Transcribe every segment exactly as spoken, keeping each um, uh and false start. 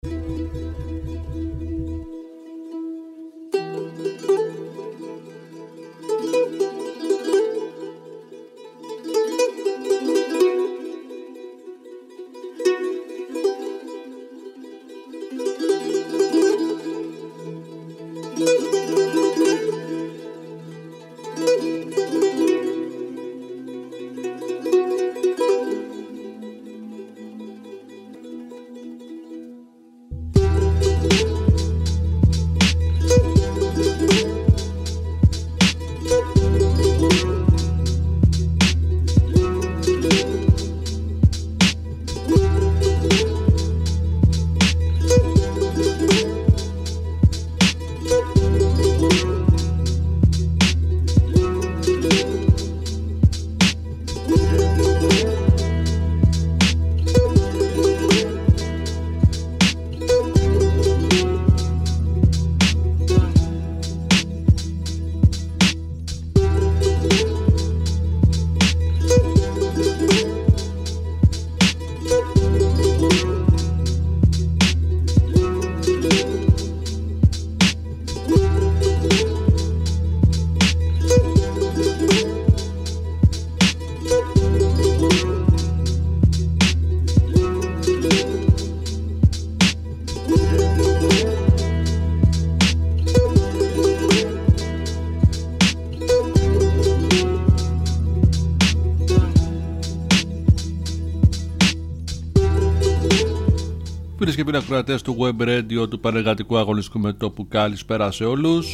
Φίλες και φίλοι ακροατές του Web Radio του Πανεργατικού Αγωνιστικού Μετώπου, καλησπέρα σε όλους.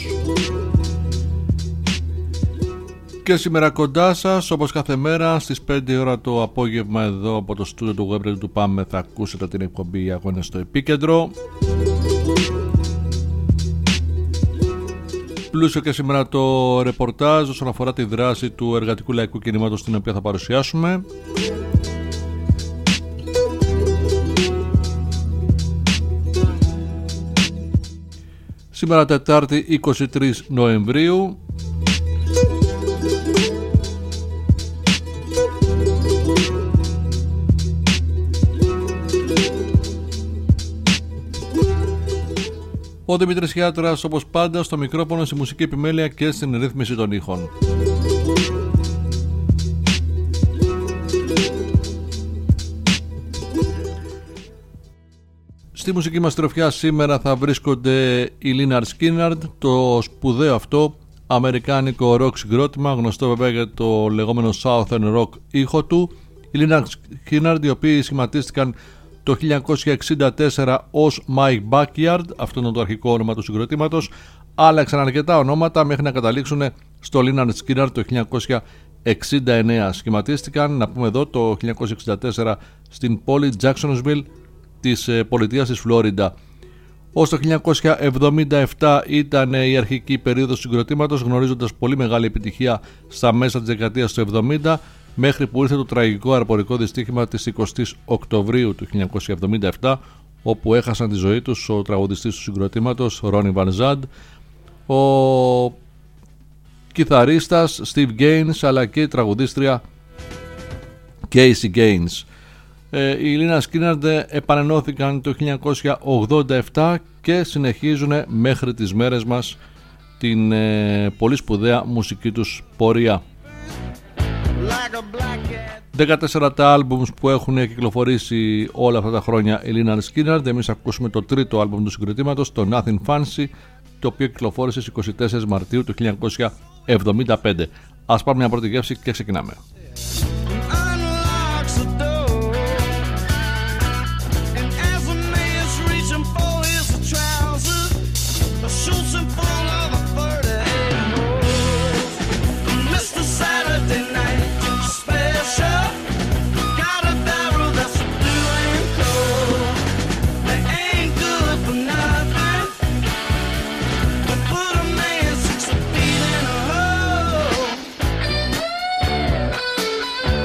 Και σήμερα κοντά σας, όπως κάθε μέρα, στις πέντε ώρα το απόγευμα εδώ από το στούντιο του Web Radio του ΠΑΜΕ θα ακούσετε την εκπομπή Αγώνες στο Επίκεντρο. Πλούσιο και σήμερα το ρεπορτάζ όσον αφορά τη δράση του εργατικού λαϊκού κινήματος, την οποία θα παρουσιάσουμε. Σήμερα Τετάρτη είκοσι τρεις Νοεμβρίου. Ο Δημήτρης Χιάτρας, όπως πάντα, στο μικρόφωνο, στη μουσική επιμέλεια και στην ρύθμιση των ήχων. Στη μουσική μας τροφιά σήμερα θα βρίσκονται η Lynyrd Skynyrd, το σπουδαίο αυτό αμερικάνικο rock συγκρότημα, γνωστό βέβαια για το λεγόμενο Southern Rock ήχο του. Η Lynyrd Skynyrd, οι οποίοι σχηματίστηκαν το χίλια εννιακόσια εξήντα τέσσερα ως My Backyard, αυτό είναι το αρχικό όνομα του συγκροτήματος. Άλλαξαν αρκετά ονόματα μέχρι να καταλήξουν στο Lynyrd Skynyrd το χίλια εννιακόσια εξήντα εννέα. Σχηματίστηκαν, να πούμε εδώ, το χίλια εννιακόσια εξήντα τέσσερα στην πόλη Jacksonville της πολιτείας της Φλόριντα. Ως το χίλια εννιακόσια εβδομήντα επτά ήταν η αρχική περίοδος του συγκροτήματος, γνωρίζοντας πολύ μεγάλη επιτυχία στα μέσα της δεκαετίας του εβδομήντα, μέχρι που ήρθε το τραγικό αεροπορικό δυστύχημα της εικοστής Οκτωβρίου του χίλια εννιακόσια εβδομήντα επτά, όπου έχασαν τη ζωή τους ο τραγουδιστής του συγκροτήματος Ronnie Van Zant, ο κιθαρίστας Steve Gaines, αλλά και η τραγουδίστρια Casey Gaines. Οι Lynyrd Skynyrd επανενώθηκαν το χίλια εννιακόσια ογδόντα επτά και συνεχίζουν μέχρι τις μέρες μας την ε, πολύ σπουδαία μουσική τους πορεία. δεκατέσσερα τα άλμπουμς που έχουν κυκλοφορήσει όλα αυτά τα χρόνια οι Lynyrd Skynyrd. Εμείς ακούσουμε το τρίτο άλμπουμ του συγκροτήματος, το Nothing Fancy, το οποίο κυκλοφόρησε στις είκοσι τέσσερις Μαρτίου του χίλια εννιακόσια εβδομήντα πέντε. Ας πάμε μια πρώτη γεύση και ξεκινάμε. Put a man six feet in a hole.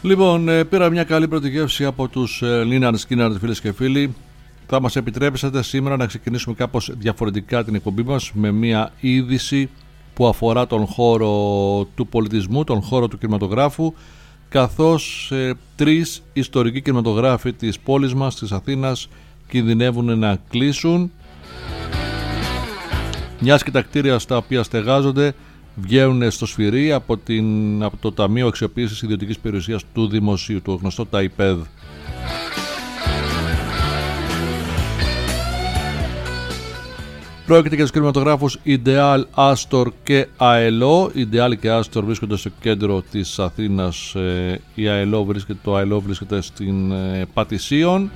Λοιπόν, πήρα μια καλή πρώτη γεύση από τους Lynyrd Skynyrd, φίλες και φίλοι. Θα μας επιτρέψετε σήμερα να ξεκινήσουμε κάπως διαφορετικά την εκπομπή μας με μια είδηση που αφορά τον χώρο του πολιτισμού, τον χώρο του κινηματογράφου, καθώς ε, τρεις ιστορικοί κινηματογράφοι της πόλης μας, της Αθήνας, κινδυνεύουν να κλείσουν, μιας και τα κτίρια στα οποία στεγάζονται βγαίνουν στο σφυρί από, την, από το Ταμείο Αξιοποίησης Ιδιωτικής Περιουσίας του Δημοσίου, το γνωστό ΤΑΙΠΕΔ. Πρόκειται για τους κινηματογράφους Ιντεάλ, Άστορ και ΑΕΛΟ. Ιντεάλ και Άστορ βρίσκονται στο κέντρο της Αθήνας, η ΑΕΛΟ βρίσκεται, το ΑΕΛΟ βρίσκεται στην Πατησίων.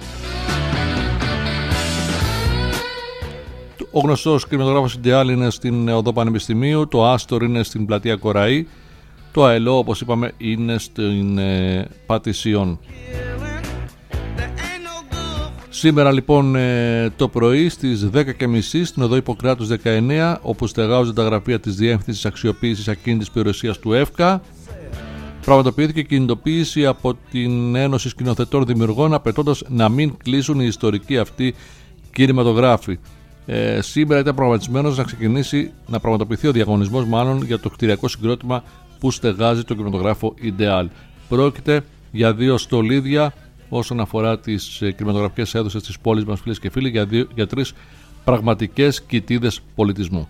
Ο γνωστός κινηματογράφος Ιντεάλ είναι στην Οδό Πανεπιστημίου, το Άστορ είναι στην Πλατεία Κοραή, το ΑΕΛΟ, όπως είπαμε, είναι στην Πατησίων. Σήμερα λοιπόν το πρωί στις δέκα και μισή στην Οδό Ιπποκράτους δεκαεννέα, όπου στεγάζονται τα γραφεία της Διεύθυνσης Αξιοποίησης Ακίνητης Περιουσίας του ΕΦΚΑ, πραγματοποιήθηκε κινητοποίηση από την Ένωση Σκηνοθετών Δημιουργών, απαιτώντας να μην κλείσουν οι ιστορικοί αυτοί κινηματογράφοι. Ε, σήμερα ήταν προγραμματισμένος να ξεκινήσει, να πραγματοποιηθεί ο διαγωνισμός μάλλον για το κτηριακό συγκρότημα που στεγάζει το κινηματογράφο Ιντεάλ. Πρόκειται για δύο στολίδια όσον αφορά τις κινηματογραφικές έδωσες της πόλης μας, φίλες και φίλοι, για, δύο, για τρεις πραγματικές κοιτίδες πολιτισμού.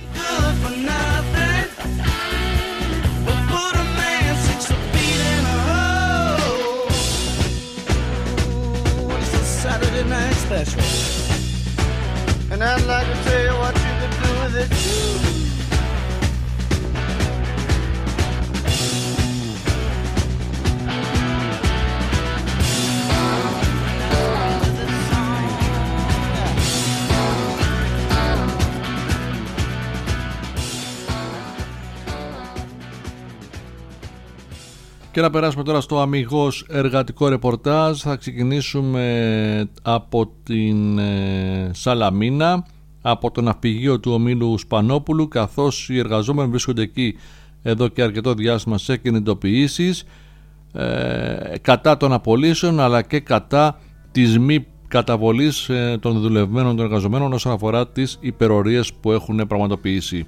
Και να περάσουμε τώρα στο αμιγώς εργατικό ρεπορτάζ. Θα ξεκινήσουμε από την ε, Σαλαμίνα, από το ναυπηγείο του ομίλου Σπανόπουλου, καθώς οι εργαζόμενοι βρίσκονται εκεί εδώ και αρκετό διάστημα σε κινητοποιήσεις ε, κατά των απολύσεων, αλλά και κατά της μη καταβολής ε, των δουλευμένων των εργαζομένων όσον αφορά τις υπερορίες που έχουν πραγματοποιήσει.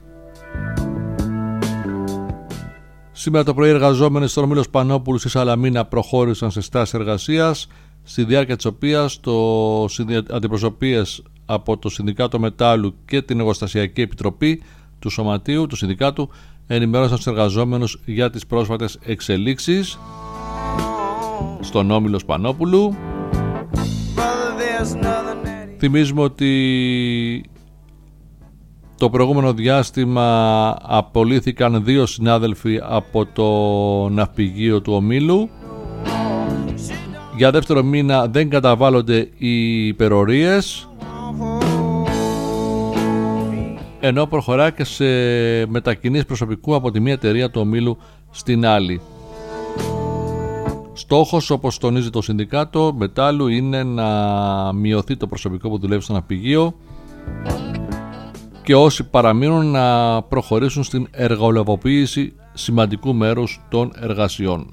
Σήμερα το πρωί οι εργαζόμενοι στον ομίλο Σπανόπουλου στη Σαλαμίνα προχώρησαν σε στάση εργασίας, στη διάρκεια της οποίας το αντιπροσωπείες από το Συνδικάτο Μετάλλου και την Εργοστασιακή Επιτροπή του Σωματείου, του Συνδικάτου, ενημέρωσαν τους εργαζόμενους για τις πρόσφατες εξελίξεις στον όμιλο Σπανόπουλου. Θυμίζουμε ότι το προηγούμενο διάστημα απολύθηκαν δύο συνάδελφοι από το ναυπηγείο του ομίλου. Για δεύτερο μήνα δεν καταβάλλονται οι υπερορίες, ενώ προχωρά και σε μετακινήσεις προσωπικού από τη μία εταιρεία του ομίλου στην άλλη. Στόχος, όπως τονίζει το Συνδικάτο Μετάλλου, είναι να μειωθεί το προσωπικό που δουλεύει στο ναυπηγείο και όσοι παραμείνουν να προχωρήσουν στην εργολαβοποίηση σημαντικού μέρους των εργασιών.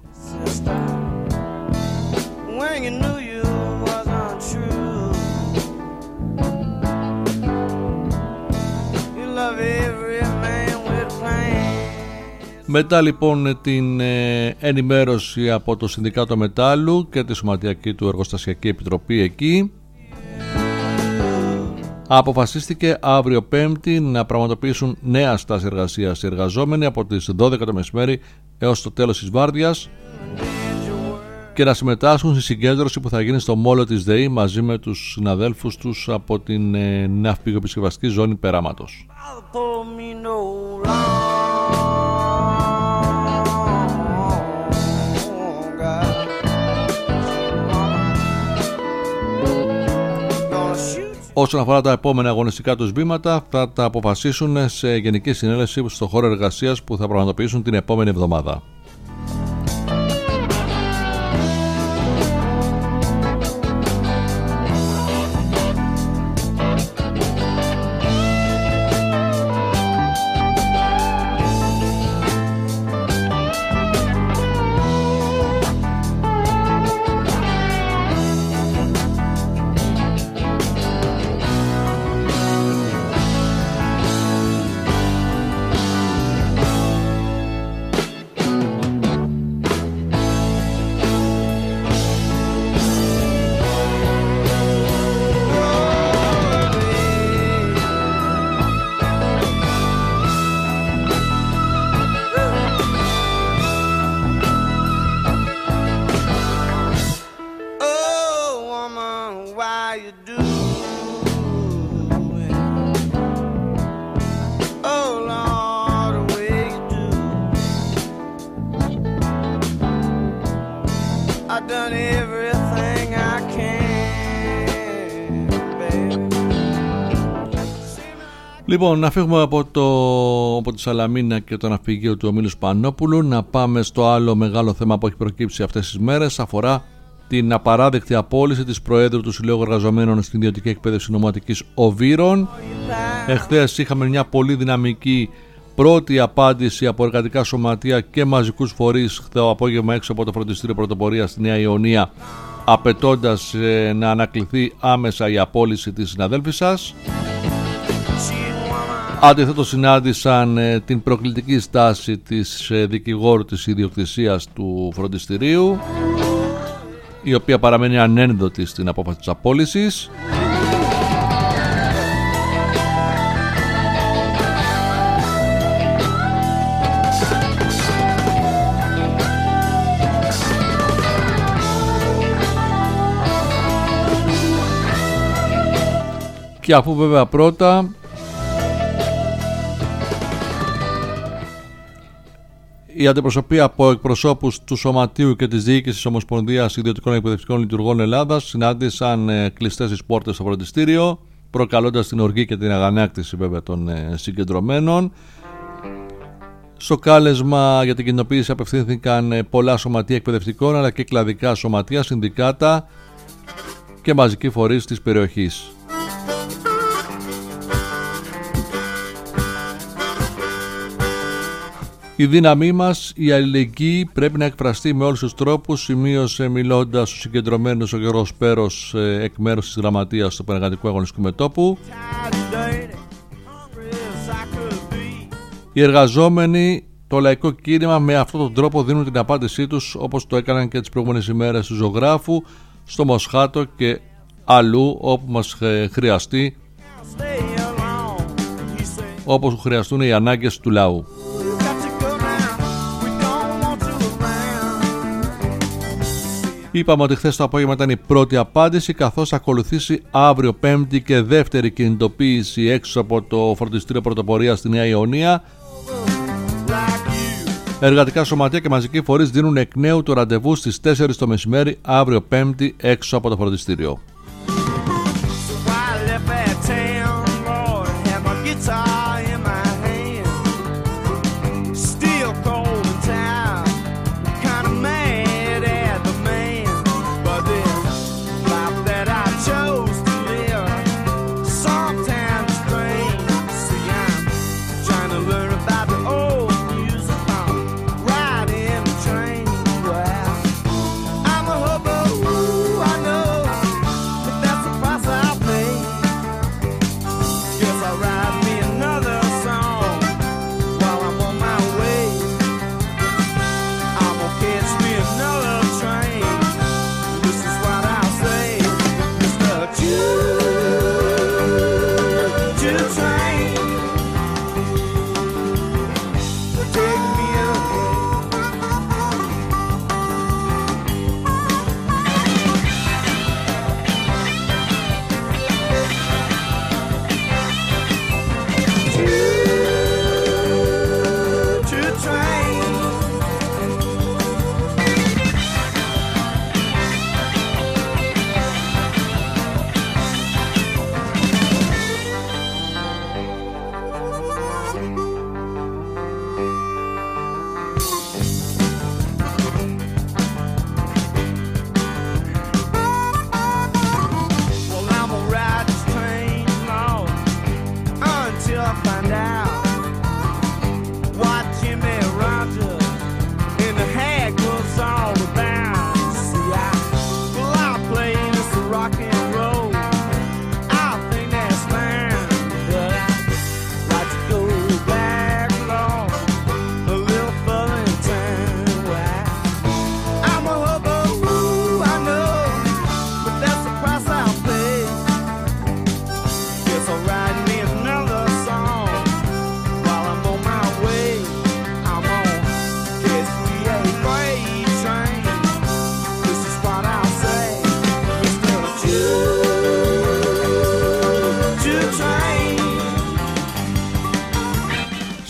Μετά λοιπόν την ε, ενημέρωση από το Συνδικάτο Μετάλλου και τη Σωματιακή του Εργοστασιακή Επιτροπή εκεί, αποφασίστηκε αύριο Πέμπτη να πραγματοποιήσουν νέα στάση εργασίας οι εργαζόμενοι από τις δώδεκα το μεσημέρι έως το τέλος της βάρδιας και να συμμετάσχουν στη συγκέντρωση που θα γίνει στο μόλο της ΔΕΗ μαζί με τους συναδέλφους τους από την ε, ναυπηγοεπισκευαστική ζώνη Περάματος. Όσον αφορά τα επόμενα αγωνιστικά τους βήματα, θα τα αποφασίσουν σε γενική συνέλευση στο χώρο εργασίας που θα πραγματοποιήσουν την επόμενη εβδομάδα. I've done everything I can, baby. Λοιπόν, να φύγουμε από, το, από τη Σαλαμίνα και το ναυπηγείο του Ομίλου Σπανόπουλου, να πάμε στο άλλο μεγάλο θέμα που έχει προκύψει αυτές τις μέρες. Αφορά την απαράδεκτη απόλυση της Προέδρου του Συλλόγου Εργαζομένων στην Ιδιωτική Εκπαίδευση Νομοτικής Οβύρων. Εχθές είχαμε μια πολύ δυναμική πρώτη απάντηση από εργατικά σωματεία και μαζικούς φορείς το απόγευμα έξω από το Φροντιστήριο Πρωτοπορίας στη Νέα Ιωνία, απαιτώντας ε, να ανακληθεί άμεσα η απόλυση της συναδέλφης σας. Αντιθέτως συνάντησαν ε, την προκλητική στάση της ε, δικηγόρου της ιδιοκτησίας του φροντιστηρίου, η οποία παραμένει ανένδοτη στην απόφαση της απόλυσης. Και αφού βέβαια πρώτα η αντιπροσωπεία από εκπροσώπους του Σωματείου και της Διοίκησης Ομοσπονδίας Ιδιωτικών Εκπαιδευτικών Λειτουργών Ελλάδας συνάντησαν ε, κλειστές τις πόρτες στο φροντιστήριο, προκαλώντας την οργή και την αγανάκτηση βέβαια των ε, συγκεντρωμένων. Στο κάλεσμα για την κοινοποίηση απευθύνθηκαν ε, πολλά σωματεία εκπαιδευτικών αλλά και κλαδικά σωματεία, συνδικάτα και μαζικοί φορείς της περιοχής. Η δύναμή μας, η αλληλεγγύη πρέπει να εκφραστεί με όλους τους τρόπους, σημείωσε μιλώντας στους συγκεντρωμένους ο Γιώργος Πέρος εκ μέρους της Γραμματείας του Πανεργατικού Αγωνιστικού Μετώπου. Οι εργαζόμενοι, το λαϊκό κίνημα, με αυτόν τον τρόπο δίνουν την απάντησή τους, όπως το έκαναν και τις προηγούμενες ημέρες του Ζωγράφου, στο Μοσχάτο και αλλού όπου μας χρειαστεί, όπως χρειαστούν οι ανάγκες του λαού. Είπαμε ότι χθες το απόγευμα ήταν η πρώτη απάντηση, καθώς θα ακολουθήσει αύριο Πέμπτη και δεύτερη κινητοποίηση έξω από το Φροντιστήριο Πρωτοπορίας στη Νέα Ιωνία. Εργατικά σωματεία και μαζικοί φορείς δίνουν εκ νέου το ραντεβού στις τέσσερις το μεσημέρι αύριο Πέμπτη έξω από το φροντιστήριο.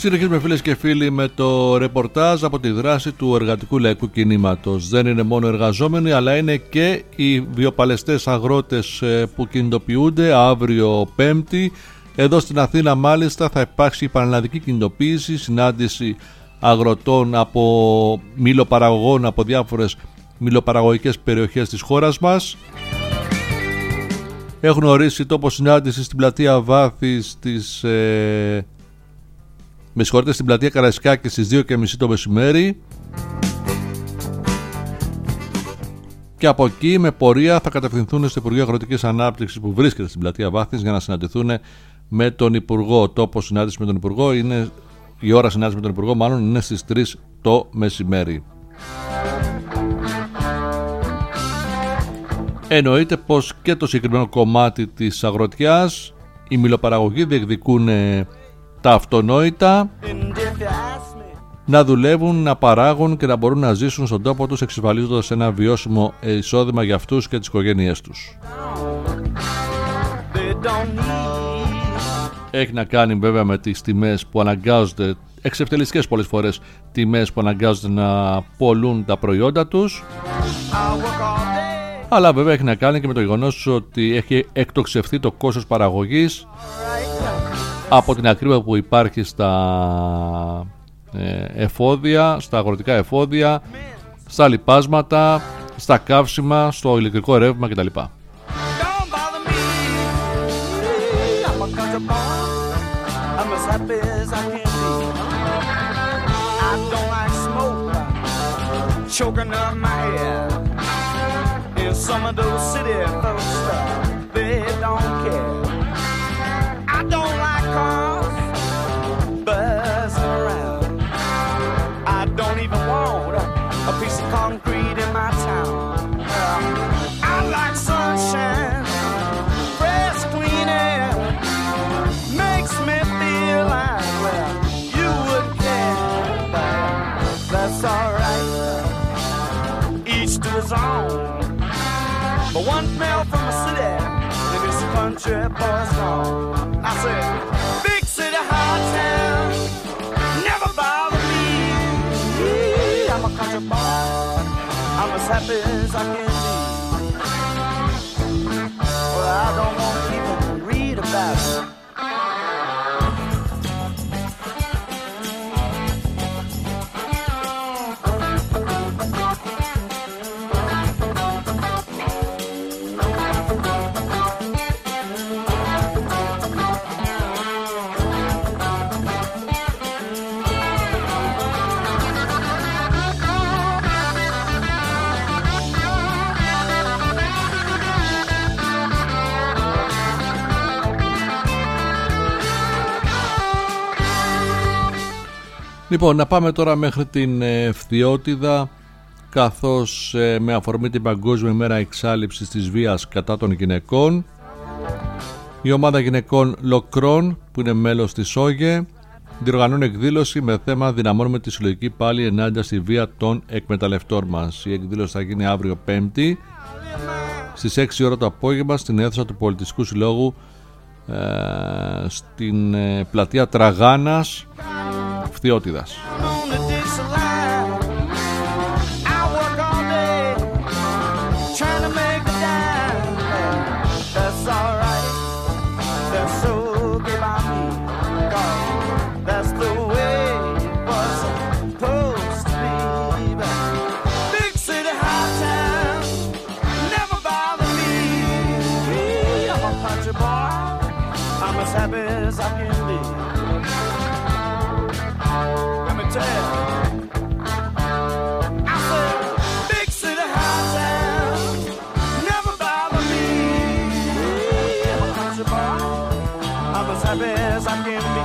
Συνεχίζουμε φίλες και φίλοι με το ρεπορτάζ από τη δράση του εργατικού λαϊκού κινήματος. Δεν είναι μόνο εργαζόμενοι, αλλά είναι και οι βιοπαλαιστές αγρότες που κινητοποιούνται. Αύριο Πέμπτη εδώ στην Αθήνα μάλιστα θα υπάρξει πανελλαδική κινητοποίηση, συνάντηση αγροτών από μήλοπαραγωγών από διάφορες μήλοπαραγωγικές περιοχές της χώρας μας. Έχουν ορίσει τόπο συνάντηση στην πλατεία Βάθης της, ε, με συγχωρείτε, στην πλατεία Καραϊσκάκη στις δύο και μισή το μεσημέρι. Και από εκεί με πορεία θα κατευθυνθούν στο Υπουργείο Αγροτικής Ανάπτυξης που βρίσκεται στην πλατεία Βάθης για να συναντηθούν με τον Υπουργό. Τόπο συνάντηση με τον Υπουργό είναι, η ώρα συνάντηση με τον Υπουργό μάλλον είναι στις τρεις το μεσημέρι. Εννοείται πως και το συγκεκριμένο κομμάτι της αγροτιάς, οι μηλοπαραγωγοί διεκδικούν τα αυτονόητα, να δουλεύουν, να παράγουν και να μπορούν να ζήσουν στον τόπο τους εξασφαλίζοντας ένα βιώσιμο εισόδημα για αυτούς και τις οικογένειές τους. Έχει να κάνει βέβαια με τις τιμές που αναγκάζονται, εξευτελιστικές πολλές φορές τιμές που αναγκάζονται να πολλούν τα προϊόντα τους, αλλά βέβαια έχει να κάνει και με το γεγονός ότι έχει εκτοξευθεί το κόστος παραγωγής από την ακρίβεια που υπάρχει στα εφόδια, στα αγροτικά εφόδια, στα λιπάσματα, στα καύσιμα, στο ηλεκτρικό ρεύμα κτλ. Choking up my head. And some of those city folks, they don't care. I don't like cars buzzing around. I don't even want a piece of concrete in my town. I like sunshine, fresh, clean air. Makes me feel like, well, you would care, but that's alright. Each to his own. But one smell from a city, and this country boy's gone. I said, big city, high town, never bother me. I'm a country boy, I'm as happy as I can be. Well, I don't want to even read about it. Λοιπόν, να πάμε τώρα μέχρι την Φθιώτιδα, καθώς ε, με αφορμή την Παγκόσμια ημέρα εξάλειψης της βίας κατά των γυναικών, η ομάδα γυναικών Λοκρών, που είναι μέλος της ΟΓΕ, διοργανώνει εκδήλωση με θέμα «Δυναμώνουμε τη συλλογική πάλι ενάντια στη βία των εκμεταλλευτών μας». Η εκδήλωση θα γίνει αύριο Πέμπτη στις έξι ώρα το απόγευμα στην αίθουσα του Πολιτιστικού Συλλόγου ε, στην ε, πλατεία Τραγάνας Φθιώτιδας. Happy as I can be. Let me tell you, I said, big city, high town, never bother me. I'm a country boy, I'm as happy as I can be.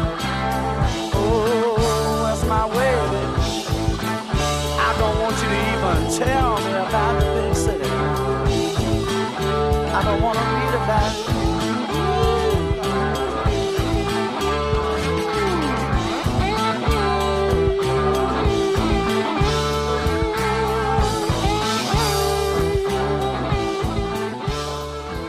Oh, that's my way, baby. I don't want you to even tell me about the big city. I don't want to read about it.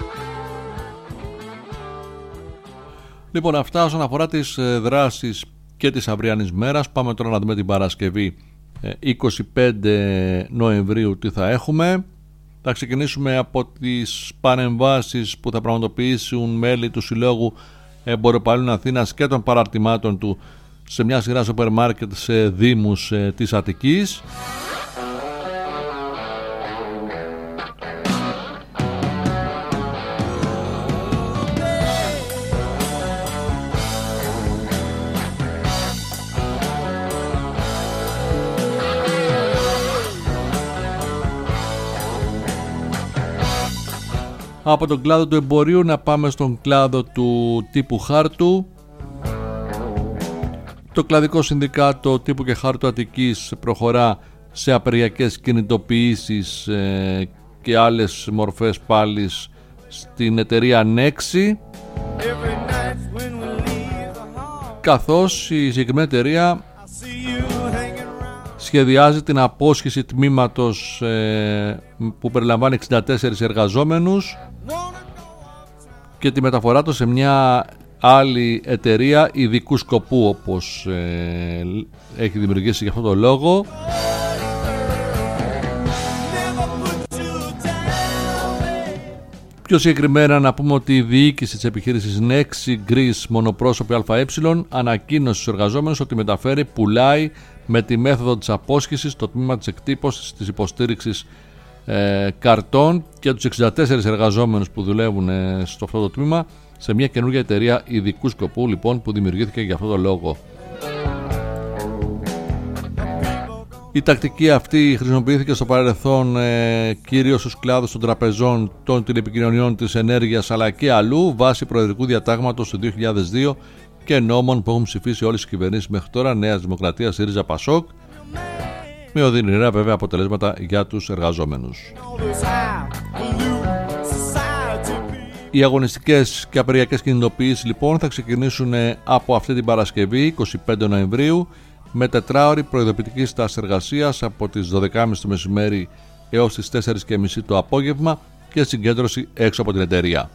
Λοιπόν, αυτά όσον αφορά τις δράσεις και της αυριανής μέρας. Πάμε τώρα να δούμε την Παρασκευή είκοσι πέντε Νοεμβρίου τι θα έχουμε. Θα ξεκινήσουμε από τις παρεμβάσεις που θα πραγματοποιήσουν μέλη του Συλλόγου Εμποροπαλλήλων Αθήνας και των παραρτημάτων του σε μια σειρά σούπερ μάρκετ σε δήμους της Αττικής. Από τον κλάδο του εμπορίου να πάμε στον κλάδο του τύπου χάρτου. Το κλαδικό συνδικάτο τύπου και χάρτου Αττικής προχωρά σε απεργιακές κινητοποιήσεις ε, και άλλες μορφές πάλις στην εταιρεία Νέξη, καθώς η συγκεκριμένη εταιρεία σχεδιάζει την απόσχηση τμήματος ε, που περιλαμβάνει εξήντα τέσσερις εργαζόμενους και τη μεταφορά του σε μια άλλη εταιρεία ειδικού σκοπού, όπως ε, έχει δημιουργήσει για αυτό το λόγο. Πιο συγκεκριμένα να πούμε ότι η διοίκηση της επιχείρησης Nexi Greece μονοπρόσωπη ΑΕ ανακοίνωσε στους εργαζόμενους ότι μεταφέρει, πουλάει με τη μέθοδο της απόσχησης το τμήμα της εκτύπωσης, της υποστήριξης ε, καρτών και τους εξήντα τέσσερις εργαζόμενους που δουλεύουν ε, στο αυτό το τμήμα σε μια καινούργια εταιρεία ειδικού σκοπού, λοιπόν, που δημιουργήθηκε για αυτό το λόγο. Η τακτική αυτή χρησιμοποιήθηκε στο παρελθόν ε, κυρίως στους κλάδους των τραπεζών, των τηλεπικοινωνιών, της ενέργειας αλλά και αλλού, βάσει προεδρικού διατάγματος του δύο χιλιάδες δύο και νόμων που έχουν ψηφίσει όλες οι κυβερνήσεις μέχρι τώρα, Νέας Δημοκρατίας, ΣΥΡΙΖΑ, ΠΑΣΟΚ, με οδυνηρά βέβαια αποτελέσματα για τους εργαζόμενους. Οι αγωνιστικές και απεργιακές κινητοποιήσεις λοιπόν θα ξεκινήσουν από αυτή την Παρασκευή είκοσι πέντε Νοεμβρίου με τετράωρη προειδοποιητική στάση εργασίας από τις δώδεκα και μισή το μεσημέρι έως τις τέσσερις και μισή το απόγευμα και συγκέντρωση έξω από την εταιρεία.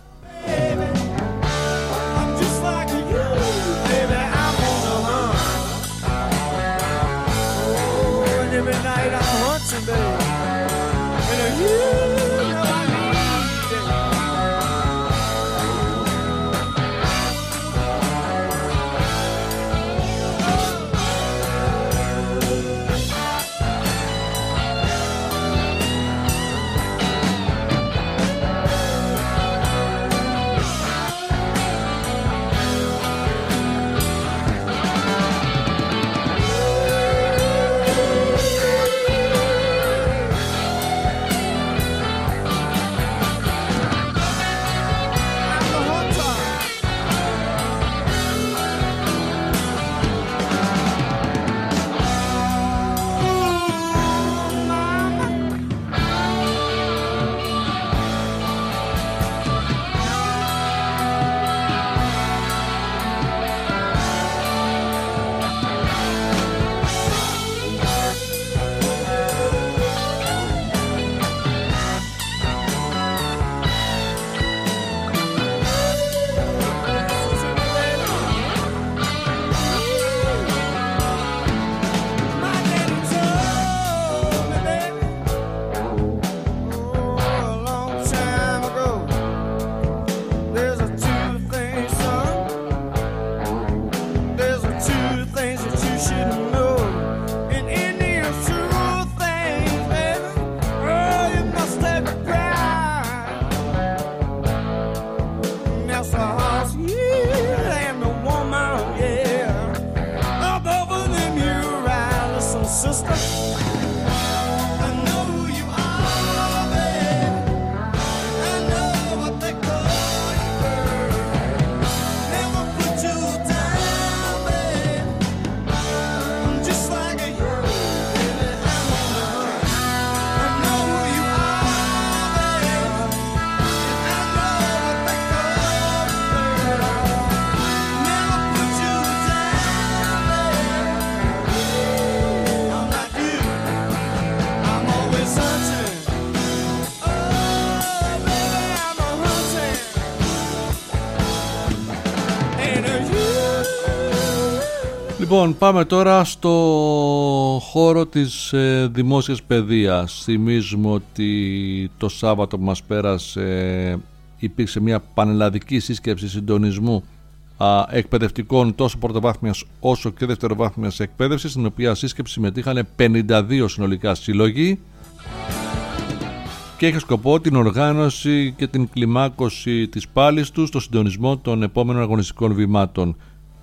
Λοιπόν, πάμε τώρα στο χώρο της ε, δημόσιας παιδείας. Θυμίζουμε ότι το Σάββατο που μας πέρασε ε, υπήρξε μια πανελλαδική σύσκεψη συντονισμού α, εκπαιδευτικών τόσο πρωτοβάθμιας όσο και δευτεροβάθμιας εκπαίδευσης, στην οποία σύσκεψη συμμετείχαν πενήντα δύο συνολικά σύλλογοι και έχει σκοπό την οργάνωση και την κλιμάκωση της πάλης του στο συντονισμό των επόμενων αγωνιστικών βημάτων.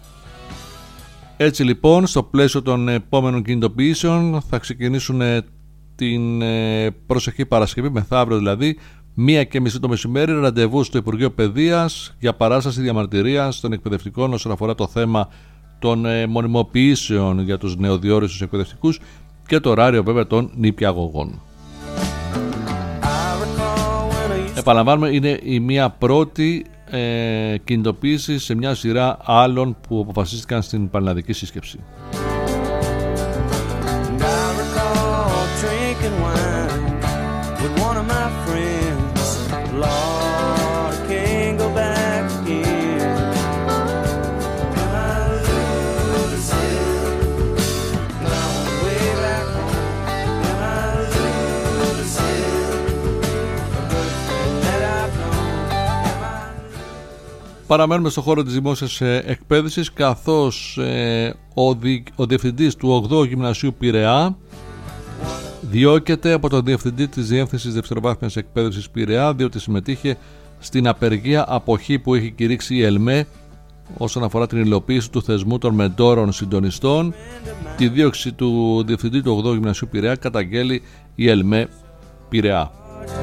Έτσι λοιπόν, στο πλαίσιο των επόμενων κινητοποιήσεων θα ξεκινήσουν την προσεχή Παρασκευή, μεθαύριο δηλαδή, μία και μισή το μεσημέρι, ραντεβού στο Υπουργείο Παιδείας για παράσταση διαμαρτυρίας των εκπαιδευτικών όσον αφορά το θέμα των μονιμοποιήσεων για τους νεοδιόριστους εκπαιδευτικούς και το ωράριο βέβαια των νηπιαγωγών. Επαναλαμβάνουμε, είναι η μία πρώτη ε, κινητοποίηση σε μια σειρά άλλων που αποφασίστηκαν στην πανελλαδική σύσκεψη. Παραμένουμε στον χώρο της δημόσιας εκπαίδευσης, καθώς ε, ο, δι, ο διευθυντής του ογδόου Γυμνασίου Πειραιά διώκεται από τον διευθυντή της Διεύθυνσης Δευτεροβάθμιας Εκπαίδευσης Πειραιά, διότι συμμετείχε στην απεργία αποχή που έχει κηρύξει η ΕΛΜΕ όσον αφορά την υλοποίηση του θεσμού των μεντόρων συντονιστών. Τη δίωξη του διευθυντή του ογδόου Γυμνασίου Πειραιά καταγγέλει η ΕΛΜΕ Πειραιά.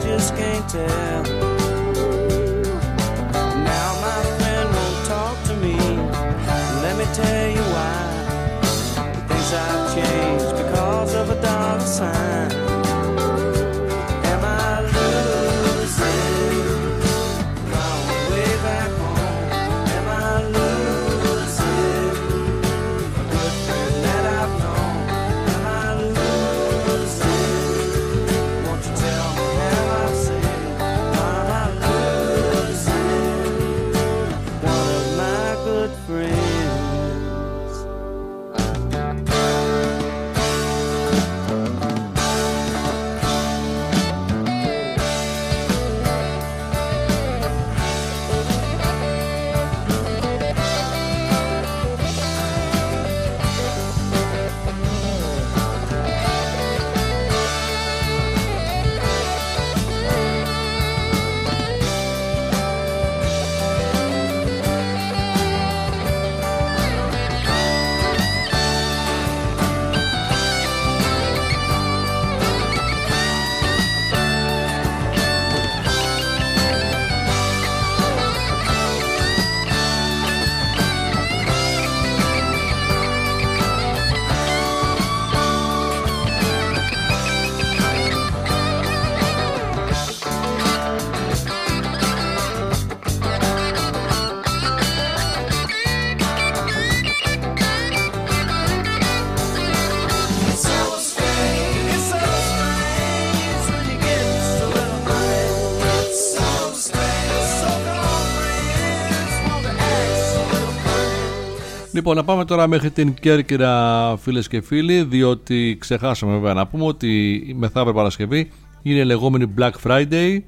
Λοιπόν, να πάμε τώρα μέχρι την Κέρκυρα, φίλες και φίλοι, διότι ξεχάσαμε βέβαια να πούμε ότι η μεθαύριο Παρασκευή είναι η λεγόμενη Black Friday.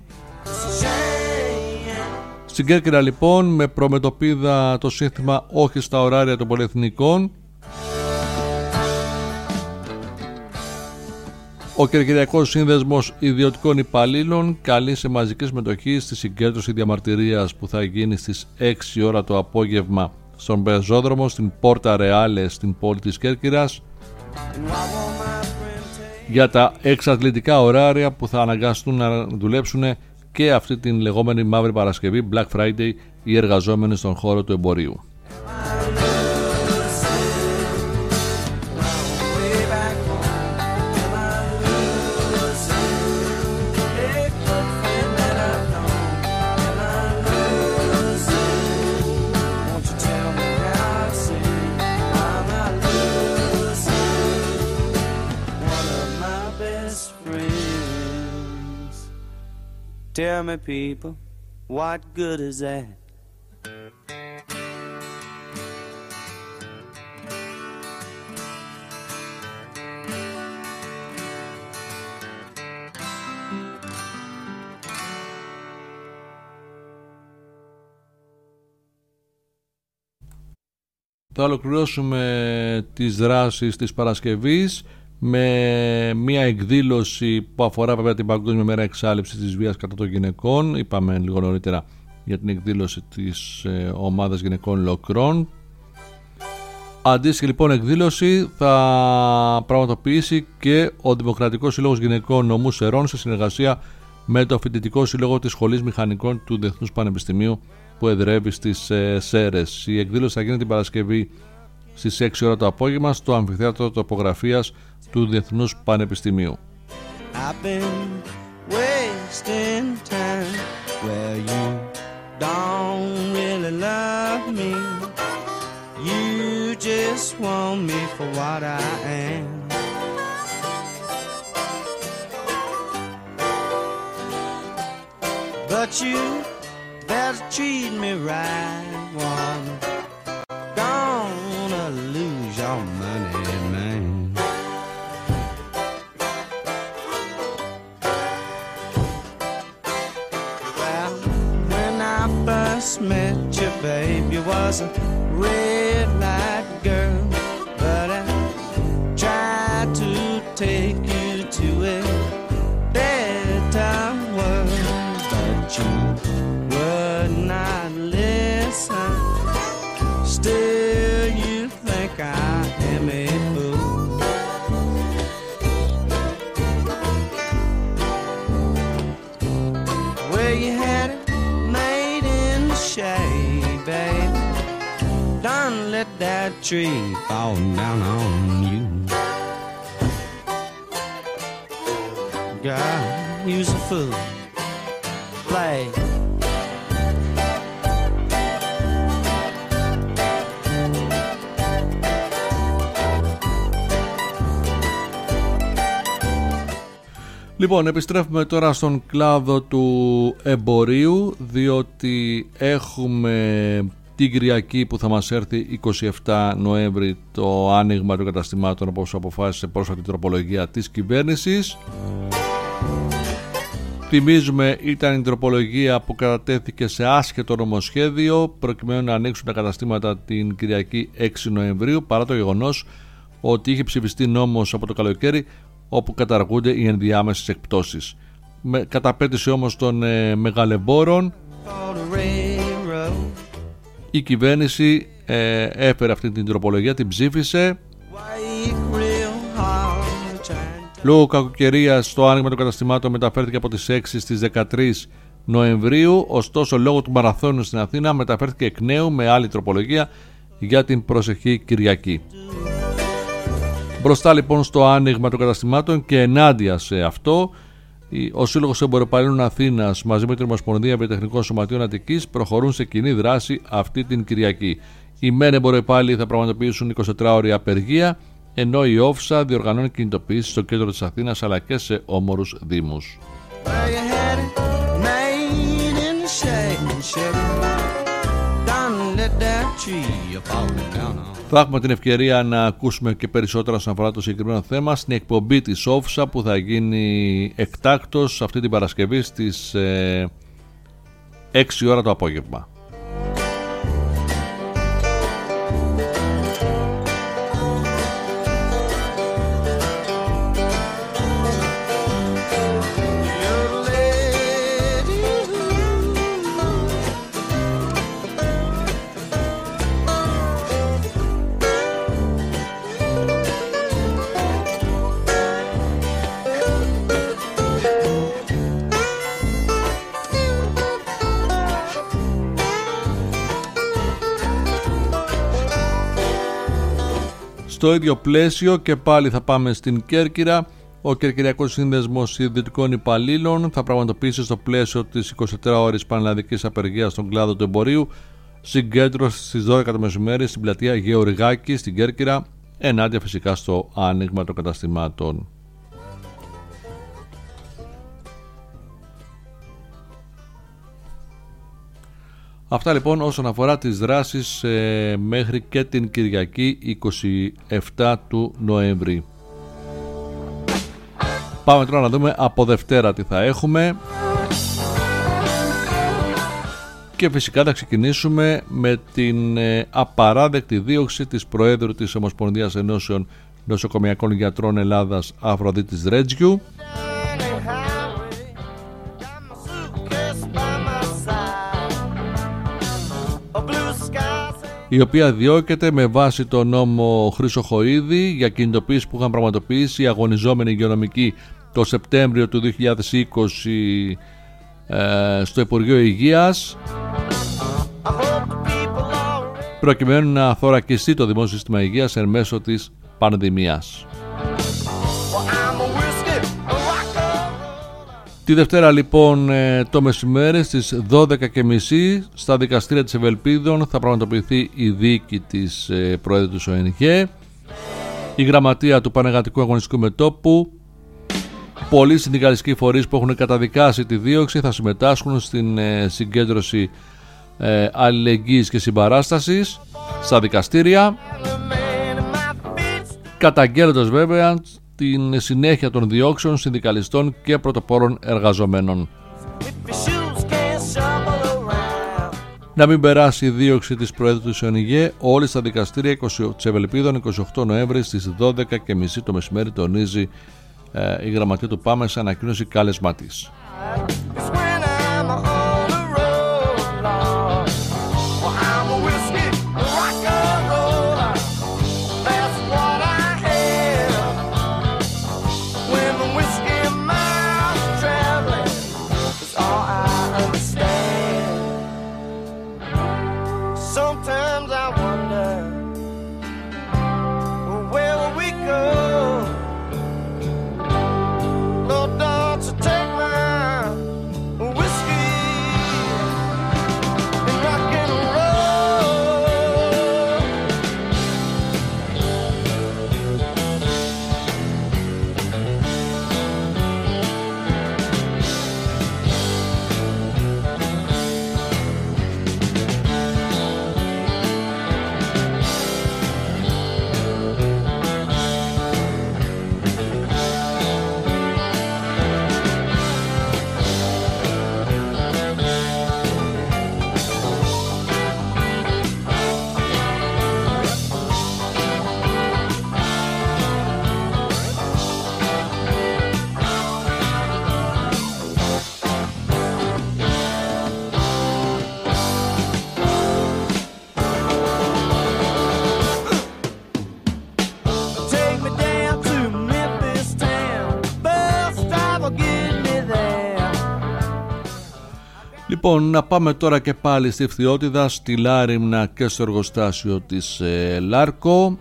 Στην Κέρκυρα λοιπόν, με προμετωπίδα το σύνθημα όχι στα ωράρια των πολυεθνικών, ο Κερκυριακός Σύνδεσμος Ιδιωτικών Υπαλλήλων καλεί σε μαζική συμμετοχή στη συγκέντρωση διαμαρτυρίας που θα γίνει στις έξι ώρα το απόγευμα στον πεζόδρομο στην Πόρτα Ρεάλε στην πόλη της Κέρκυρας για τα εξαθλητικά ωράρια που θα αναγκαστούν να δουλέψουν και αυτή την λεγόμενη Μαύρη Παρασκευή, Black Friday, οι εργαζόμενοι στον χώρο του εμπορίου. Tell me, people, what good is that? Θα ολοκληρώσουμε τις δράσεις της Παρασκευής με μια εκδήλωση που αφορά βέβαια την Παγκόσμια Μέρα Εξάλειψης της Βίας κατά των Γυναικών. Είπαμε λίγο νωρίτερα για την εκδήλωση της ε, ομάδας γυναικών Λοκρών. Αντίστοιχη λοιπόν εκδήλωση θα πραγματοποιήσει και ο Δημοκρατικός Σύλλογος Γυναικών Νομού Σερών σε συνεργασία με το Φοιτητικό Σύλλογο της Σχολής Μηχανικών του Διεθνούς Πανεπιστημίου που εδρεύει στις ε, Σέρρες. Η εκδήλωση θα γίνει την Παρασκευή στις έξι ώρα το απόγευμα στο Αμφιθέατρο Τοπογραφίας του Διεθνούς Πανεπιστημίου. I've been wasting time where you don't really love me. You just want me for what I am. But you better treat me right, one. Gonna lose your money, man. Well, when I first met you, babe, you was a red light girl, but I tried to take you to a better world, but you would not listen. Still you think I am a fool. Well, you had it made in the shade, baby. Don't let that tree fall down on you. God, you's a fool. Play. Λοιπόν, επιστρέφουμε τώρα στον κλάδο του εμπορίου, διότι έχουμε την Κυριακή που θα μας έρθει εικοστή εβδόμη Νοέμβρη το άνοιγμα των καταστημάτων, όπως αποφάσισε πρόσφατη τροπολογία της κυβέρνησης. Θυμίζουμε, ήταν η τροπολογία που κατατέθηκε σε άσχετο νομοσχέδιο προκειμένου να ανοίξουν τα καταστήματα την Κυριακή έξι Νοεμβρίου, παρά το γεγονός ότι είχε ψηφιστεί νόμος από το καλοκαίρι όπου καταργούνται οι ενδιάμεσες εκπτώσεις. Με καταπέτηση όμως των ε, μεγαλεμπόρων, η κυβέρνηση ε, έφερε αυτή την τροπολογία, την ψήφισε. Λόγω κακοκαιρίας το άνοιγμα των καταστημάτων μεταφέρθηκε από τις έξι στις δεκατρείς Νοεμβρίου, ωστόσο λόγω του μαραθώνιου στην Αθήνα μεταφέρθηκε εκ νέου με άλλη τροπολογία για την προσεχή Κυριακή. Μπροστά λοιπόν στο άνοιγμα των καταστημάτων και ενάντια σε αυτό, ο Σύλλογος Εμποροπαλλήλων Αθήνας μαζί με την Ομοσπονδία Βιοτεχνικών Σωματείων Αττικής προχωρούν σε κοινή δράση αυτή την Κυριακή. Οι μεν εμποροπάλληλοι θα πραγματοποιήσουν εικοσιτετράωρη απεργία, ενώ η Όφσα διοργανώνει κινητοποιήσεις στο κέντρο της Αθήνας αλλά και σε όμορους δήμους. Θα έχουμε την ευκαιρία να ακούσουμε και περισσότερα όσον αφορά το συγκεκριμένο θέμα στην εκπομπή της Όφσα που θα γίνει εκτάκτως αυτή την Παρασκευή στις ε, έξι ώρα το απόγευμα. Στο ίδιο πλαίσιο και πάλι θα πάμε στην Κέρκυρα. Ο Κερκυριακός Σύνδεσμος Ιδιωτικών Υπαλλήλων θα πραγματοποιήσει στο πλαίσιο της εικοσιτετράωρης πανελλαδικής απεργίας στον κλάδο του εμπορίου συγκέντρωση στις δώδεκα το μεσημέρι στην πλατεία Γεωργάκη στην Κέρκυρα, ενάντια φυσικά στο άνοιγμα των καταστημάτων. Αυτά λοιπόν όσον αφορά τις δράσεις ε, μέχρι και την Κυριακή εικοστή εβδόμη του Νοέμβρη. Πάμε τώρα να δούμε από Δευτέρα τι θα έχουμε. Και φυσικά θα ξεκινήσουμε με την ε, απαράδεκτη δίωξη της Προέδρου της Ομοσπονδίας Ενώσεων Νοσοκομιακών Γιατρών Ελλάδας, Αφροδίτης Ρέτζιου, η οποία διώκεται με βάση τον νόμο Χρυσοχοΐδη για κινητοποίηση που είχαν πραγματοποιήσει οι αγωνιζόμενοι υγειονομικοί το Σεπτέμβριο του δύο χιλιάδες είκοσι ε, στο Υπουργείο Υγείας, προκειμένου να θωρακιστεί το δημόσιο σύστημα υγείας εν μέσω της πανδημίας. Τη Δευτέρα λοιπόν το μεσημέρι στις δώδεκα και μισή στα δικαστήρια της Ευελπίδων θα πραγματοποιηθεί η δίκη της Προέδρου του ΟΕΝΓΕ, η γραμματεία του Πανεργατικού Αγωνιστικού Μετώπου. Πολλοί συνδικαλιστικοί φορείς που έχουν καταδικάσει τη δίωξη θα συμμετάσχουν στην συγκέντρωση αλληλεγγύης και συμπαράστασης στα δικαστήρια, καταγγέλλοντας βέβαια την συνέχεια των διώξεων συνδικαλιστών και πρωτοπόρων εργαζομένων. Να μην περάσει η δίωξη της Προέδρου του ΟΕΝΓΕ όλοι στα δικαστήρια της Ευελπίδων είκοσι οκτώ Νοέμβρη στις δώδεκα και μισή το μεσημέρι, τονίζει ε, η γραμματεία του ΠΑΜΕ σε ανακοίνωση κάλεσμά της. Λοιπόν, να πάμε τώρα και πάλι στη Φθιώτιδα, στη Λάριμνα και στο εργοστάσιο της ε, Λάρκο.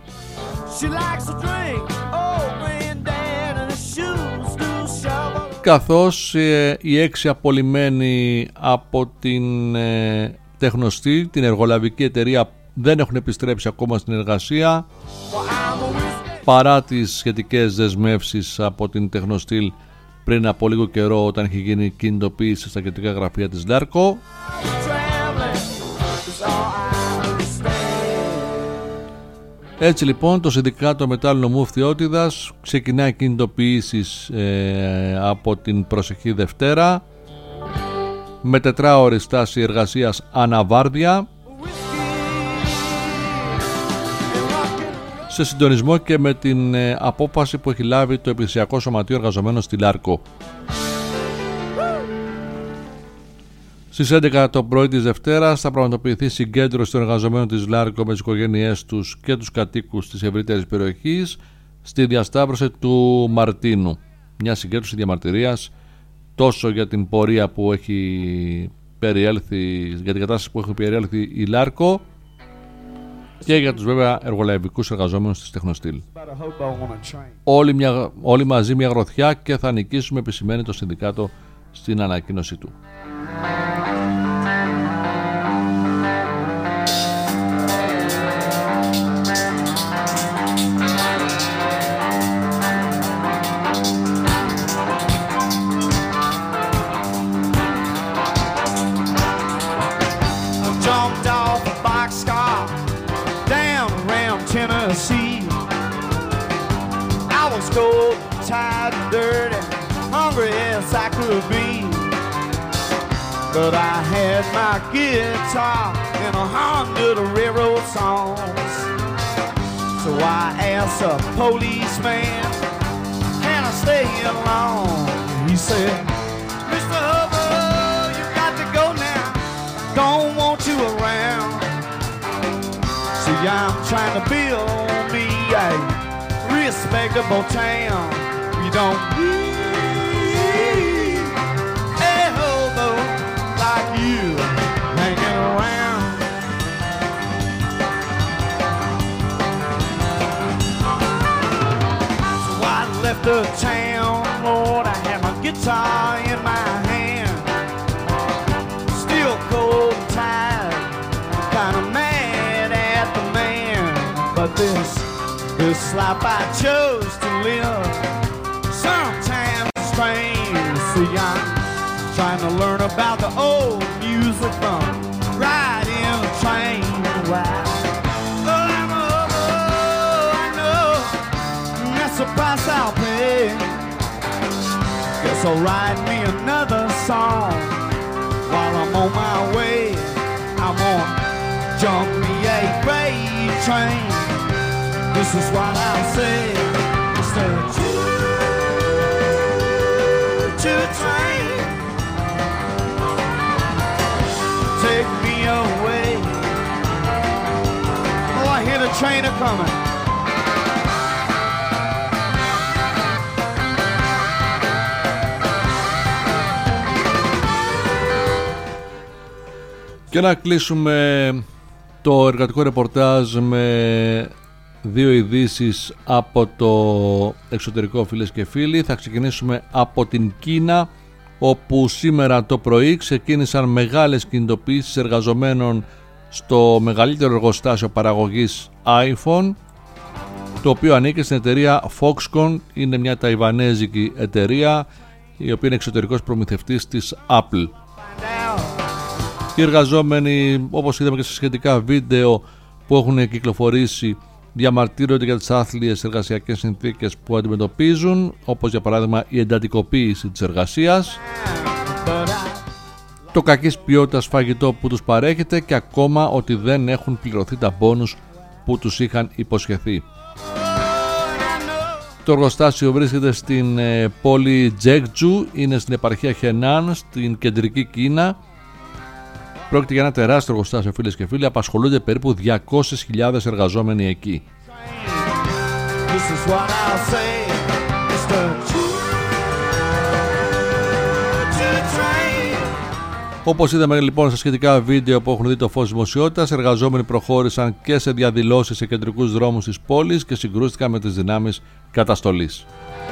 Καθώς ε, οι έξι απολυμμένοι από την ε, Τεχνοστήλ, την εργολαβική εταιρεία, δεν έχουν επιστρέψει ακόμα στην εργασία παρά τις σχετικές δεσμεύσεις από την Τεχνοστήλ πριν από λίγο καιρό, όταν είχε γίνει κινητοποίηση στα κεντρικά γραφεία της Λάρκο. Έτσι λοιπόν το Συνδικάτο Μετάλλων Νομού Φθιώτιδας ξεκινάει κινητοποιήσεις ε, από την προσεχή Δευτέρα με τετράωρη στάση εργασίας αναβάρδια, σε συντονισμό και με την ε, απόφαση που έχει λάβει το Επιχειρησιακό Σωματείο Εργαζομένων στη Λάρκο. Στις έντεκα το πρωί της Δευτέρας θα πραγματοποιηθεί συγκέντρωση των εργαζομένων της Λάρκο με τις οικογένειές τους και τους κατοίκους της ευρύτερης περιοχής στη διασταύρωση του Μαρτίνου. Μια συγκέντρωση διαμαρτυρίας τόσο για την πορεία που έχει περιέλθει, για την κατάσταση που έχει περιέλθει η Λάρκο, και για τους βέβαια εργολαβικούς εργαζόμενους της Τεχνοστήλ. Όλοι, μια, όλοι μαζί μια γροθιά και θα νικήσουμε, επισημαίνει το Συνδικάτο στην ανακοίνωσή του. Tired, dirty, hungry as I could be. but I had my guitar and a hundred railroad songs. So I asked a policeman, can I stay alone? He said, Mister Hubbard, you got to go now, don't want you around. See, I'm trying to build me a respectable town. You don't need a hobo like you hanging around. So I left the town, Lord, I had my guitar in my hand, still cold and tired, kinda mad at the man. But this, this life I chose to live, sometimes strange. See, I'm trying to learn about the old music from riding a train. Wow. Oh, I'm a hobo, I know, that's the price I'll pay. Guess I'll write me another song while I'm on my way. I'm gonna jump me a freight train. This is what I'll say. It's the choo-choo train. Take me away. Oh, I hear the train a-coming. Και να κλείσουμε το εργατικό ρεπορτάζ με δύο ειδήσεις από το εξωτερικό, φίλες και φίλοι. Θα ξεκινήσουμε από την Κίνα, όπου σήμερα το πρωί ξεκίνησαν μεγάλες κινητοποιήσεις εργαζομένων στο μεγαλύτερο εργοστάσιο παραγωγής iPhone, το οποίο ανήκει στην εταιρεία Foxconn. Είναι μια ταϊβανέζικη εταιρεία η οποία είναι εξωτερικός προμηθευτής της Apple. Οι εργαζόμενοι, όπως είδαμε και σε σχετικά βίντεο που έχουν κυκλοφορήσει, διαμαρτύρονται για τις άθλιες εργασιακές συνθήκες που αντιμετωπίζουν, όπως για παράδειγμα η εντατικοποίηση της εργασίας, το κακής ποιότητας φαγητό που τους παρέχεται και ακόμα ότι δεν έχουν πληρωθεί τα μπόνους που τους είχαν υποσχεθεί. Το εργοστάσιο βρίσκεται στην πόλη Jeju, είναι στην επαρχία Henan, στην κεντρική Κίνα. Πρόκειται για ένα τεράστιο εργοστάσιο, φίλες και φίλοι, απασχολούνται περίπου διακόσιες χιλιάδες εργαζόμενοι εκεί. Όπως είδαμε λοιπόν στα σχετικά βίντεο που έχουν δει το φως δημοσιότητας, εργαζόμενοι προχώρησαν και σε διαδηλώσεις σε κεντρικούς δρόμους της πόλης και συγκρούστηκαν με τις δυνάμεις καταστολής.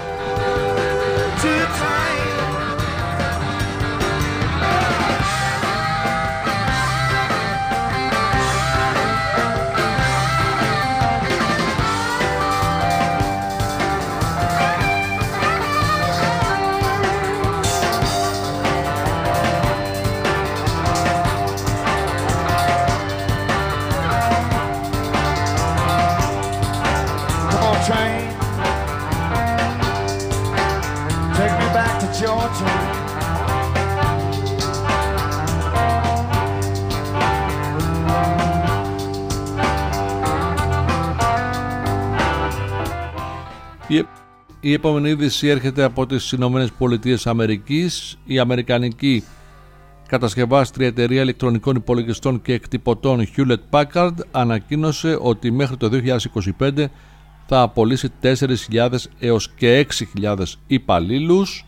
Η επόμενη είδηση έρχεται από τις Ηνωμένες Πολιτείες Αμερικής. Η αμερικανική κατασκευάστρια εταιρεία ηλεκτρονικών υπολογιστών και εκτυπωτών Hewlett Packard ανακοίνωσε ότι μέχρι το δύο χιλιάδες είκοσι πέντε θα απολύσει τέσσερις χιλιάδες έως και έξι χιλιάδες υπαλλήλους,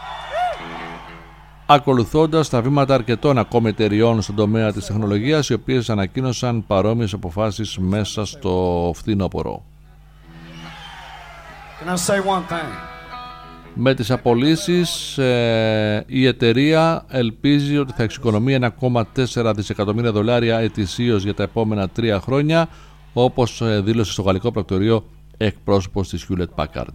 ακολουθώντας τα βήματα αρκετών ακόμη εταιριών στον τομέα της τεχνολογίας, οι οποίες ανακοίνωσαν παρόμοιες αποφάσεις μέσα στο φθινόπωρο. Με τις απολύσεις ε, η εταιρεία ελπίζει ότι θα εξοικονομεί ένα κόμμα τέσσερα δισεκατομμύρια δολάρια ετησίως για τα επόμενα τρία χρόνια, όπως ε, δήλωσε στο γαλλικό πρακτορείο εκπρόσωπος της Hewlett Packard.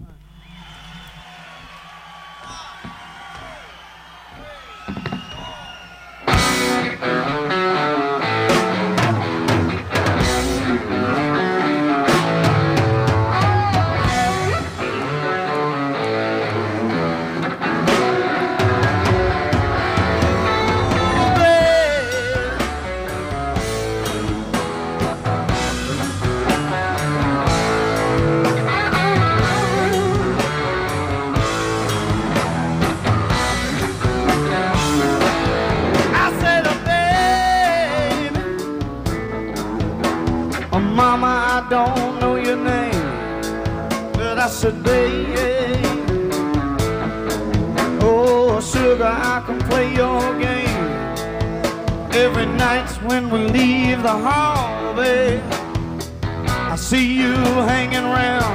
don't know your name, but I said, baby, oh, sugar, I can play your game. Every night when we leave the hall, babe, I see you hanging around.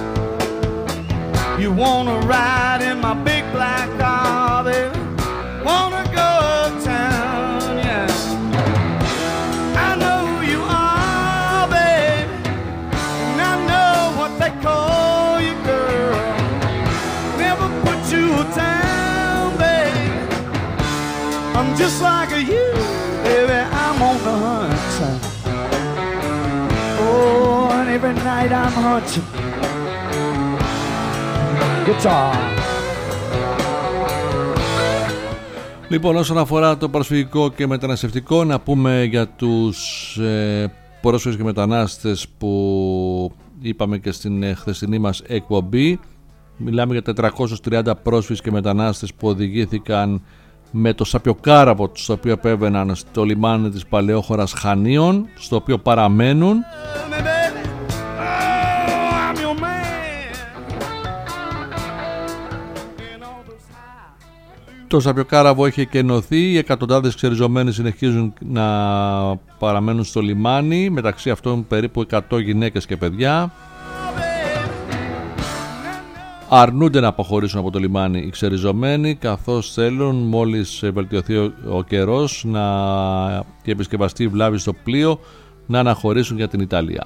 You wanna ride in my big black car, baby, wanna go uptown, yeah. I know who you are, baby, and I know what they call you, girl. Never put you down, baby, I'm just like you, baby, I'm on the hunt. Oh, and every night I'm hunting. Guitar. Λοιπόν, όσον αφορά το προσφυγικό και μεταναστευτικό, να πούμε για τους ε, πρόσφυγες και μετανάστες που είπαμε και στην ε, χθεσινή μας εκπομπή. Μιλάμε για τετρακόσιους τριάντα πρόσφυγες και μετανάστες που οδηγήθηκαν με το σαπιοκάραβο τους, το οποίο επέβαιναν στο λιμάνι της παλαιόχωρας Χανίων, στο οποίο παραμένουν. Το σαπιοκάραβο έχει εκενωθεί, οι εκατοντάδες ξεριζωμένοι συνεχίζουν να παραμένουν στο λιμάνι, μεταξύ αυτών περίπου εκατό γυναίκες και παιδιά. Αρνούνται να αποχωρήσουν από το λιμάνι οι ξεριζωμένοι, καθώς θέλουν μόλις βελτιωθεί ο, ο καιρός να και επισκευαστεί η βλάβη στο πλοίο να αναχωρήσουν για την Ιταλία.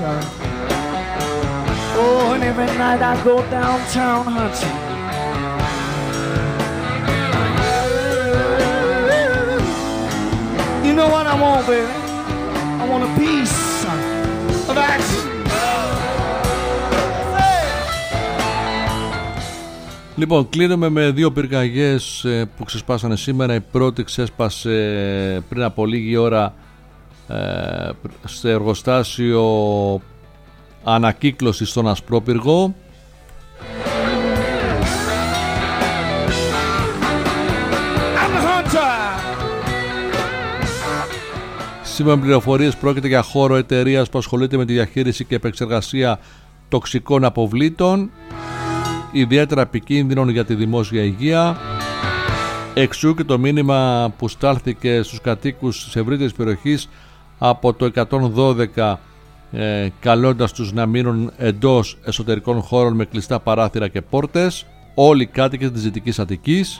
You know what I want, baby? I want a piece of action. Λοιπόν, κλείνουμε με δύο πυρκαγιές που ξεσπάσανε σήμερα. Η πρώτη ξέσπασε πριν από λίγη ώρα ε, στο εργοστάσιο ανακύκλωσης στον Ασπρόπυργο. Σύμφωνα με πληροφορίες, πρόκειται για χώρο εταιρείας που ασχολείται με τη διαχείριση και επεξεργασία τοξικών αποβλήτων, ιδιαίτερα επικίνδυνων για τη δημόσια υγεία. Εξού και το μήνυμα που στάλθηκε στους κατοίκους της ευρύτερης περιοχής από το εκατόν δώδεκα, ε, καλώντας τους να μείνουν εντός εσωτερικών χώρων με κλειστά παράθυρα και πόρτες, όλοι οι κάτοικοι της Δυτικής Αττικής,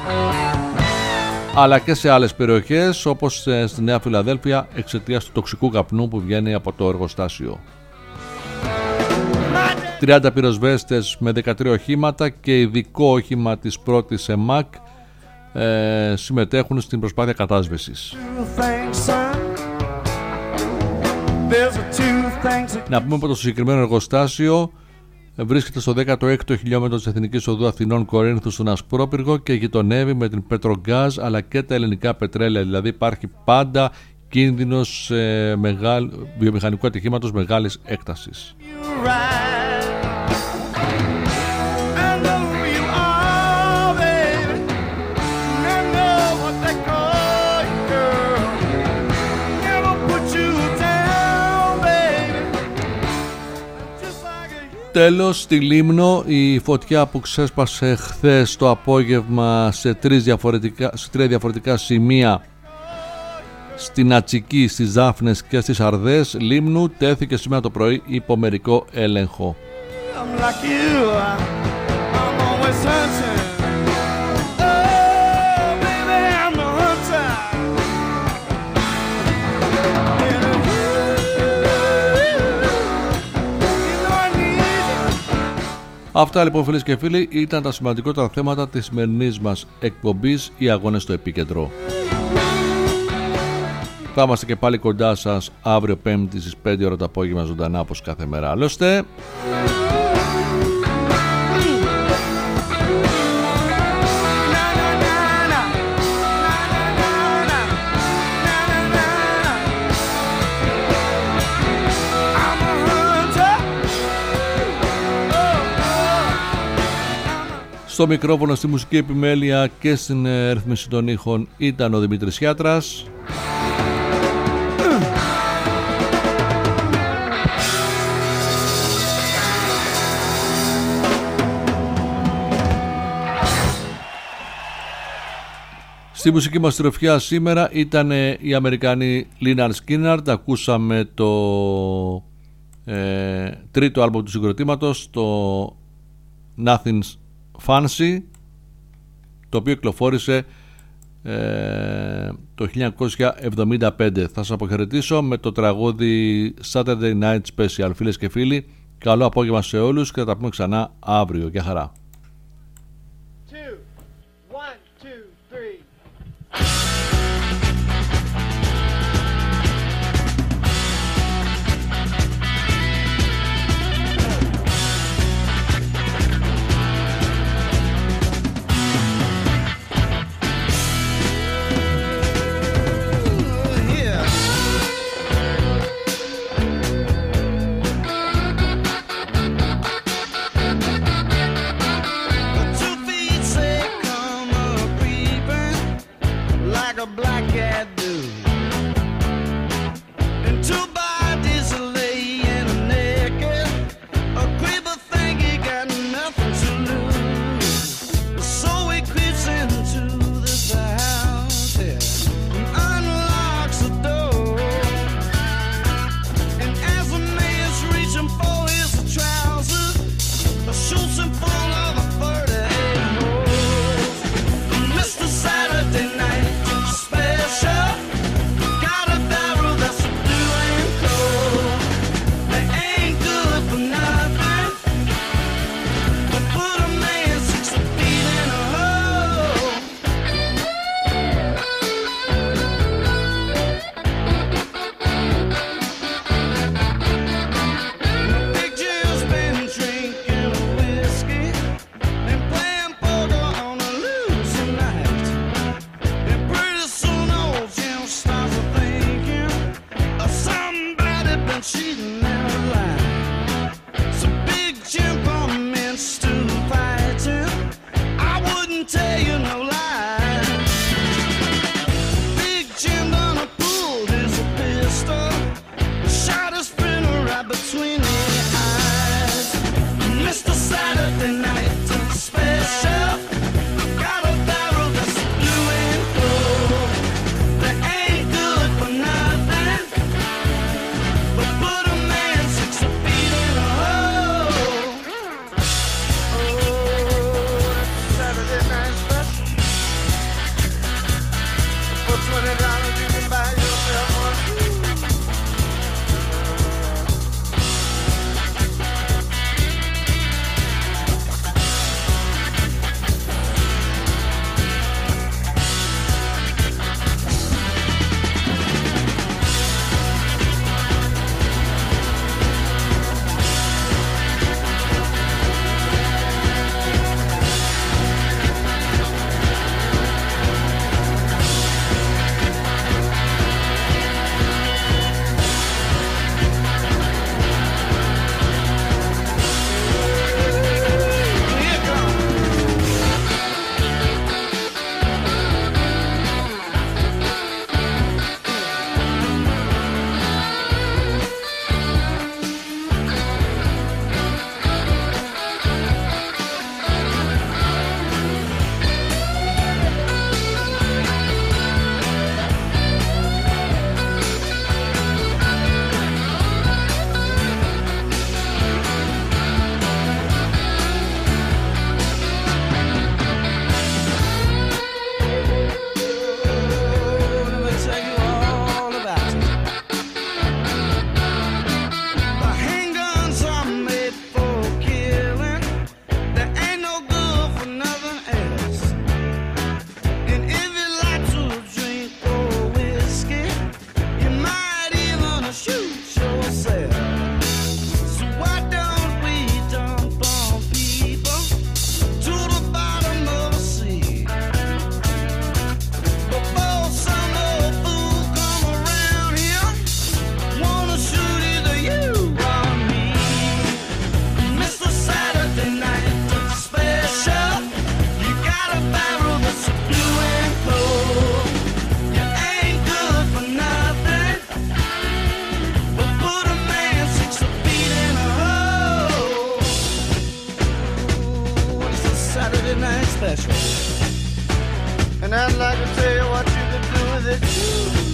αλλά και σε άλλες περιοχές όπως στη Νέα Φιλαδέλφια εξαιτίας του τοξικού καπνού που βγαίνει από το εργοστάσιο. τριάντα πυροσβέστες με δεκατρία οχήματα και ειδικό όχημα της πρώτης ΕΜΑΚ ε, συμμετέχουν στην προσπάθεια κατάσβεσης. Να πούμε πως το συγκεκριμένο εργοστάσιο βρίσκεται στο δέκατο έκτο χιλιόμετρο της Εθνικής Οδού Αθηνών Κορίνθου στον Ασπρόπυργο και γειτονεύει με την Πετρογκάζ αλλά και τα ελληνικά πετρέλαια, δηλαδή υπάρχει πάντα κίνδυνος ε, μεγάλ, βιομηχανικού ατυχήματος μεγάλης έκτασης. Τέλος, στη Λίμνο η φωτιά που ξέσπασε χθες το απόγευμα σε, τρεις διαφορετικά, σε τρία διαφορετικά σημεία στην Ατσική, στις Δάφνες και στις Αρδές Λίμνου τέθηκε σήμερα το πρωί υπό μερικό έλεγχο. Αυτά λοιπόν, φίλες και φίλοι, ήταν τα σημαντικότερα θέματα της σημερινής μας εκπομπής, οι αγώνες στο επίκεντρο. Θα είμαστε και πάλι κοντά σας αύριο Πέμπτη στις πέντε ώρα το απόγευμα ζωντανά όπως κάθε μέρα. Άλλωστε, στο μικρόφωνο, στη μουσική επιμέλεια και στην ρύθμιση των ήχων ήταν ο Δημήτρης Χιάτρας. Στη μουσική μας τροφιά σήμερα ήταν οι Αμερικανοί Lynyrd Skynyrd. Ακούσαμε το ε, τρίτο άλμπομ του συγκροτήματος, το Nothing's Fancy, το οποίο κυκλοφόρησε ε, το χίλια εννιακόσια εβδομήντα πέντε. Θα σας αποχαιρετήσω με το τραγούδι Saturday Night Special. Φίλες και φίλοι, καλό απόγευμα σε όλους και θα τα πούμε ξανά αύριο. Γεια χαρά. Saturday night special. And And I'd like to tell you what you could do with it too.